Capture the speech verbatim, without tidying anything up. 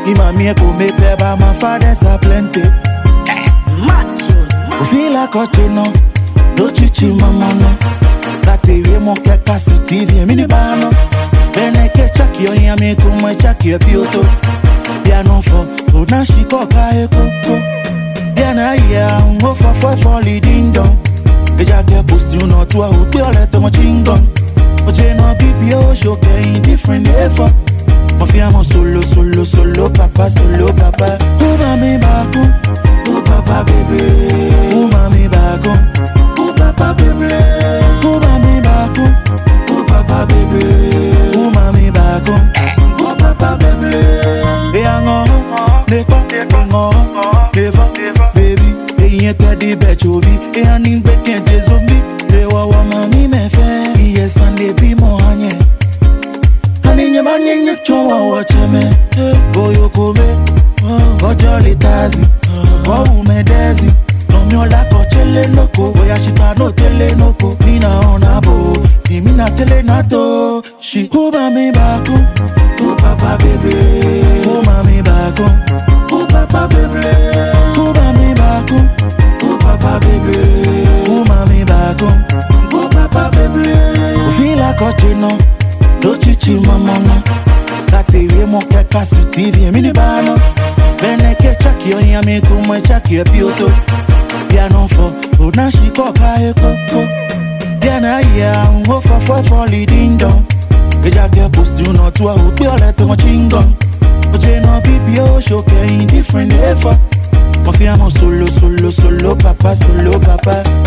Imami eko me beba, my fathers are plenty. Matthew. We feel like a no, don't you chill mama no. That T V mo ke kasu T V mini bano. Bene ke chaki on ya me to my chaki a pioto. Piano for, oh na she ko ka e koko. Piano ya, go for for for leading down. Eja ke post you know to a hotel let to my chingon. Oje no B B O show ke in different level. Mafia mo solo solo solo papa solo papa. Oh mami baku, oh papa baby. Oh mami baku, oh papa baby. Oh mami baku, oh papa baby. Oh mami baku, oh papa baby. Hey ango, nepa, ango, never, baby. Hey yete di bechovi, hey aning beken jezovi. Hey wawa mami me fe, yes ande bi mo anye. Ninye manye chowa wacheme Boyo kome Gojo litazi Gowu medezi Nomyola kochele noko Boya shita no tele noko Mina onabo Mina tele nato She Uba mi bako Uba papa baby Uba mi bako Uba papa baby Uba mi bako Uba papa baby Uba mi bako Uba papa baby Ufila kochino don't you chill mama no. That T V mo ke kasu T V mini bano. Bene ke chaki on ya me to my chaki a pioto. Piano for, oh na she ko ka e koko. Piano ya, go for for for leading down. Eja ke post you know to a hotel let to my chingon. Oje no B B O show ke in different level. Mafia mo solo solo solo papa solo papa.